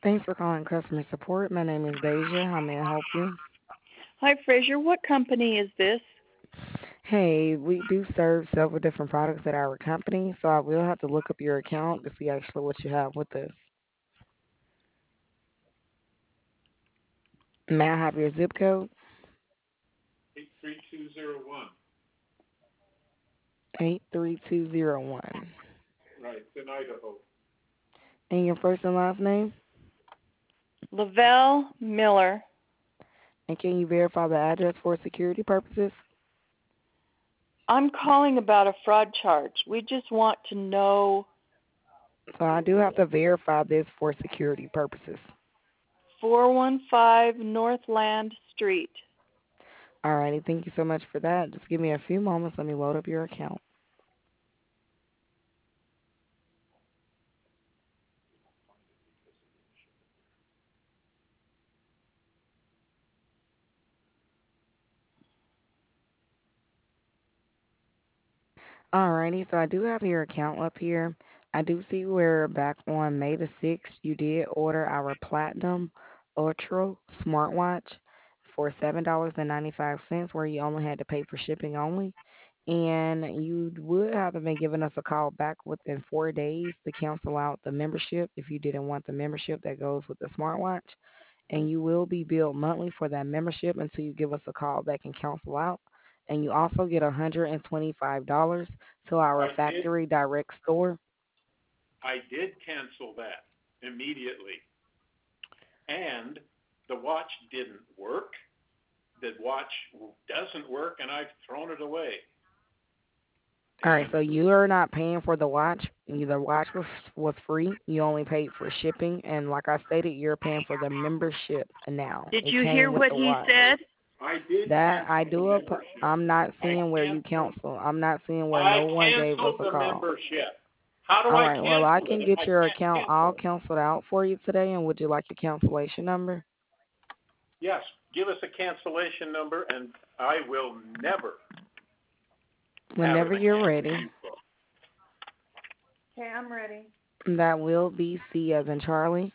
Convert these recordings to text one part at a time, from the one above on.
Thanks for calling customer support. My name is Deja. How may I help you? Hi, Fraser. What company is this? Hey, we do serve several different products at our company, so I will have to look up your account to see actually what you have with us. May I have your zip code? 83201. 83201. Right, it's in Idaho. And your first and last name? Lavelle Miller. And can you verify the address for security purposes? I'm calling about a fraud charge. We just want to know So I do have to verify this for security purposes. 415 Northland Street. Alrighty, thank you so much for that. Just give me a few moments. Let me load up your account. Alrighty, so I do have your account up here. I do see where back on May the 6th, you did order our Platinum Ultra smartwatch for $7.95, where you only had to pay for shipping only. And you would have been giving us a call back within 4 days to cancel out the membership if you didn't want the membership that goes with the smartwatch. And you will be billed monthly for that membership until you give us a call back and cancel out. And you also get $125 to our I did, factory direct store. I did cancel that immediately. And the watch didn't work. The watch doesn't work, and I've thrown it away. All right, And so you are not paying for the watch. The watch was free. You only paid for shipping, and like I stated, you're paying for the membership now. Did It you hear came with what the he watch. said? I did That I cancel the do. membership. I'm not I seeing where you canceled. cancel. I'm not seeing where I no one gave us canceled a the call. membership. How do All I right. Well, I cancel can it if I get your can't account. cancel I'll it? cancel it out for you today. And would you like your cancellation number? Yes, give us a cancellation number, and I will never have Whenever an you're account with ready. you folks. Okay, I'm ready. That will be C as in Charlie,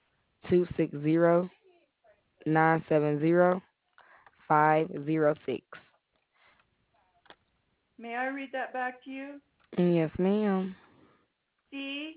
260-970-506. May I read that back to you? Yes, ma'am. C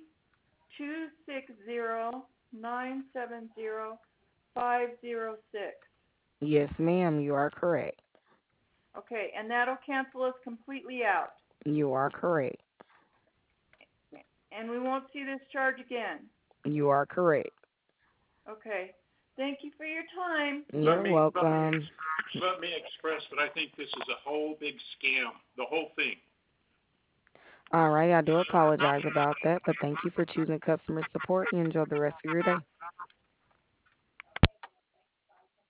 260-970-506. Yes, ma'am. You are correct. Okay, and that'll cancel us completely out. You are correct. And we won't see this charge again. You are correct. Okay. Thank you for your time. You're Let me welcome. let me express that I think this is a whole big scam. The whole thing. All right. I do apologize about that, but thank you for choosing customer support. You enjoy the rest of your day.